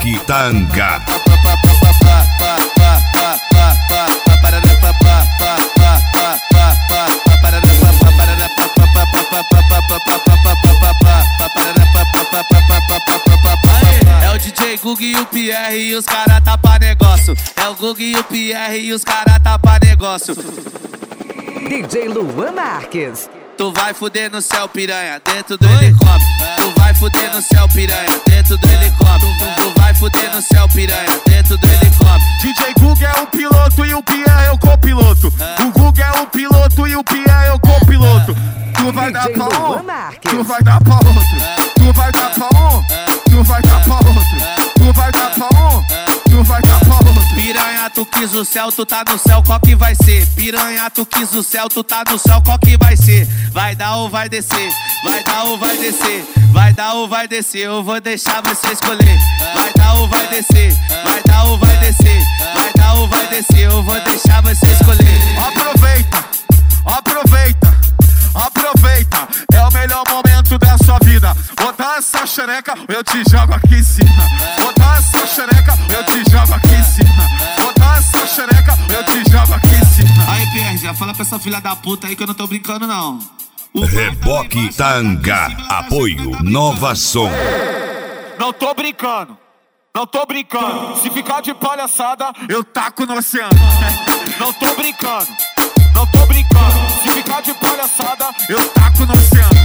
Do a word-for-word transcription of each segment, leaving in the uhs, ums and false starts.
Reboque Tanga. É o D J Gug e o Pierre e os cara tá pra negócio. É o Gug e o Pierre e os cara tá pra negócio. D J Luan Marques. Tu vai fuder no céu, piranha, dentro do helicóptero. Tu vai fuder no céu, piranha, dentro do helicóptero. Tu vai fuder no céu, piranha, dentro do helicóptero. D J Gug é o piloto e o Pierre é o copiloto. O Gug é o piloto e o Pierre é o copiloto. Tu vai dar pra um, tu vai dar pra outro. Tu vai dar pra um, tu vai dar pra outro. Tu vai dar pra um, tu vai dar pra outro. Piranha, tu quis o céu, tu tá no céu, qual que vai ser? Piranha, tu quis o céu, tu tá no céu, qual que vai ser? Vai dar ou vai descer? Vai dar ou vai descer? Vai dar ou vai descer? Eu vou deixar você escolher. Vai dar ou vai descer? Vai dar ou vai descer? Vai dar ou vai descer? Eu vou deixar você escolher. Aproveita, aproveita, aproveita. É o melhor momento da sua vida. Botar essa xereca, eu te jogo aqui em cima. Botar essa xereca, eu te jogo aqui em cima. Botar essa xereca, eu te jogo aqui em cima. Aí, Pierre, já fala pra essa filha da puta aí que eu não tô brincando, não. Reboque Tanga. Apoio Nova Som. Não tô brincando, não tô brincando. Se ficar de palhaçada, eu taco no oceano. Não tô brincando, não tô brincando. Se ficar de palhaçada, eu taco no oceano.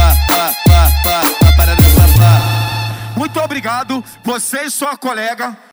Muito obrigado, você e sua colega.